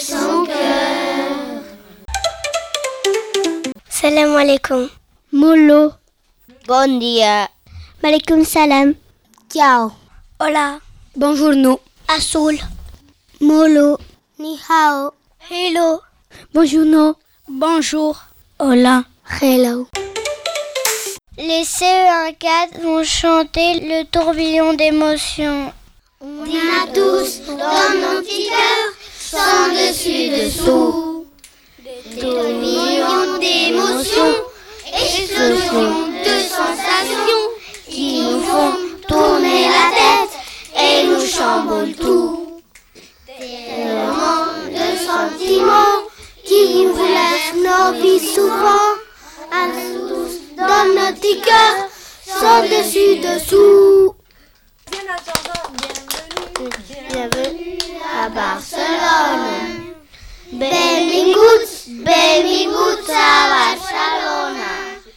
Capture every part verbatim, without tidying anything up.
son cœur. Salam alaikum. Molo. Bon dia. Malikum salam. Ciao. Hola. Buongiorno. Azul. Molo. Ni hao. Hello. Buongiorno. Bonjour. Hola. Hello. Les C E un quatre vont chanter le tourbillon d'émotions. On a tous dans nos petits cœurs, sans dessus dessous, des tourbillons d'émotions, explosions de sensations qui nous font tourner la tête et nous chamboulent tout. Tellement de sentiments qui nous laissent nos vies souvent, à nous tous dans nos petits cœurs, sans dessus dessous. Bienvenue à Barcelone. Benvinguts, benvinguts a Barcelona.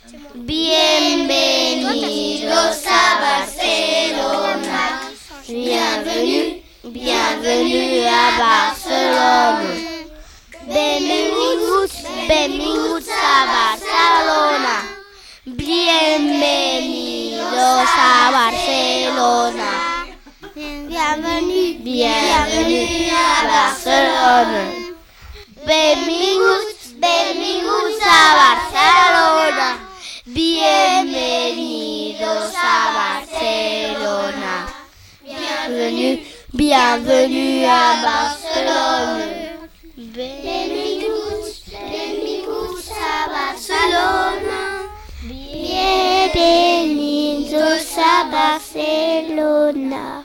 Bienvenidos a Barcelona. Bienvenue, bienvenue à Barcelone. Benvinguts, benvinguts a Barcelona. Bienvenidos a Barcelona. Bienvenue, bienvenue a Barcelone. Benvinguts, benvinguts a Barcelona. Bienvenidos a Barcelona. Bienvenue, bienvenue à Barcelone. Benvinguts, benvinguts a Barcelona. Bienvenidos a Barcelona.